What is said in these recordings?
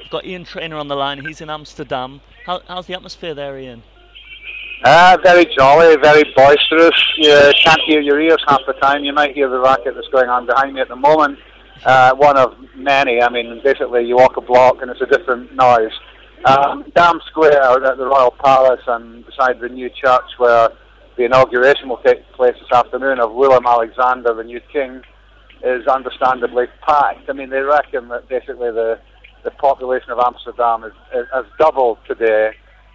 got Ian Trainer on the line. He's in Amsterdam. How's the atmosphere there, Ian? Very jolly, very boisterous. You can't hear your ears half the time. You might hear the racket that's going on behind me at the moment. One of many. I mean, basically you walk a block and it's a different noise. Dam Square at the Royal Palace and beside the new church where the inauguration will take place this afternoon of Willem Alexander, the new king, is understandably packed. I mean, they reckon that basically the population of Amsterdam has doubled today.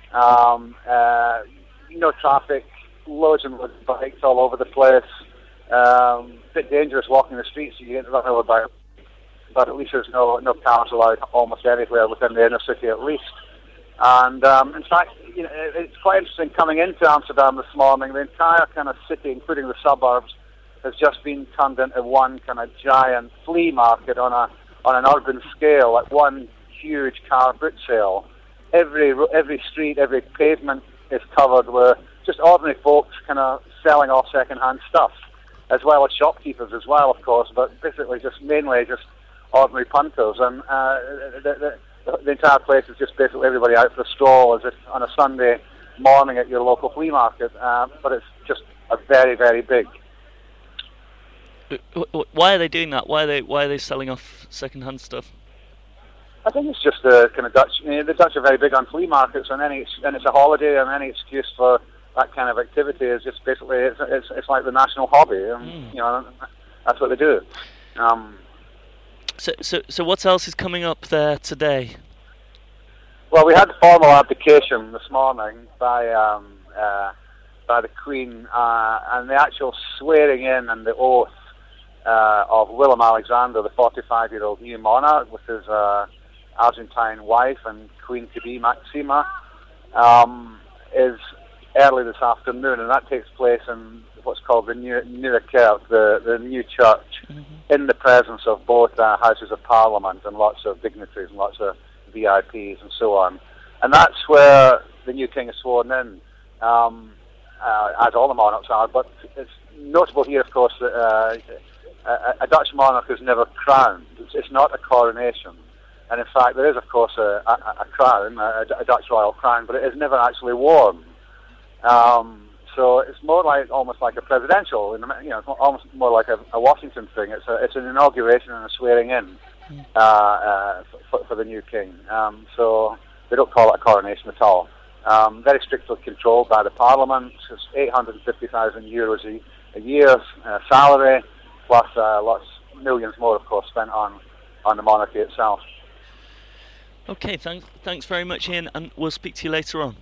No traffic, loads and loads of bikes all over the place. Bit dangerous walking the streets, so you get run over by. But at least there's no cars allowed almost anywhere within the inner city, at least. And in fact, it's quite interesting coming into Amsterdam this morning. The entire kind of city, including the suburbs, has just been turned into one kind of giant flea market on an urban scale, like one huge car boot sale. Every street, every pavement is covered with just ordinary folks kind of selling off second-hand stuff, as well as shopkeepers as well, of course, but basically mainly just ordinary punters. And the entire place is just basically everybody out for a stroll as if on a Sunday morning at your local flea market, but it's just a very, very big. Why are they doing that? Why are they selling off second-hand stuff? I think it's just the kind of Dutch. The Dutch are very big on flea markets, and it's a holiday, and any excuse for that kind of activity is just basically it's like the national hobby, and that's what they do. So what else is coming up there today? Well, we had the formal abdication this morning by the Queen, and the actual swearing in and the oath of Willem Alexander, the 45-year-old new monarch, with his Argentine wife and Queen-to-be Maxima, is early this afternoon, and that takes place in what's called the Nieuwe Kerk, the new church, in the presence of both houses of Parliament and lots of dignitaries and lots of VIPs and so on. And that's where the new king is sworn in, as all the monarchs are. But it's notable here, of course, that a Dutch monarch is never crowned. It's not a coronation. And in fact, there is, of course, a crown, a Dutch royal crown, but it is never actually worn. So it's almost like a presidential, it's almost more like a Washington thing. It's an inauguration and a swearing in for the new king. So they don't call it a coronation at all. Very strictly controlled by the Parliament. It's 850,000 euros a year salary, plus millions more, of course, spent on the monarchy itself. Okay, thanks very much, Ian, and we'll speak to you later on.